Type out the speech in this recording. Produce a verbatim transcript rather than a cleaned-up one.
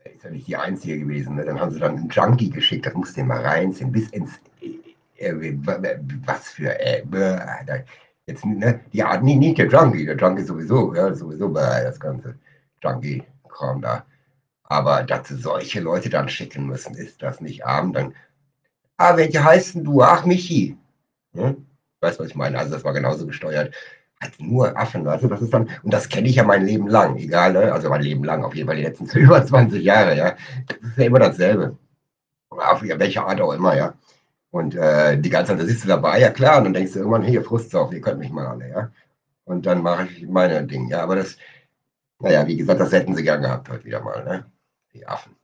Ist ja nicht die Einzige gewesen, ne? Dann haben sie dann 'n Junkie geschickt, das musst du dir mal reinziehen, bis ins äh, was für äh, jetzt, ne? Ja, ne, nicht der Junkie, der Junkie sowieso, ja, sowieso das ganze Junkie-Kram da. Aber dass sie solche Leute dann schicken müssen, ist das nicht arm? Dann: „Ah, welche heißt 'n du?“ „Ach, Michi.“ Ne? Weißt du, was ich meine? Also, das war genauso gesteuert. Halt nur Affen, weißt du? Das ist dann und das kenne ich ja mein Leben lang, egal, ne? Also, mein Leben lang, auf jeden Fall die letzten über zwanzig Jahre, ja. Das ist ja immer dasselbe. Auf welche Art auch immer, ja. Und, äh, die ganze Zeit da sitzt du dabei, ja klar, und dann denkst du irgendwann: „Hier, Frustsauf, ihr könnt mich mal alle“, ja? Und dann mache ich meine Ding, ja, aber das na ja, wie gesagt, das hätten sie gern gehabt heute wieder mal, ne, die Affen.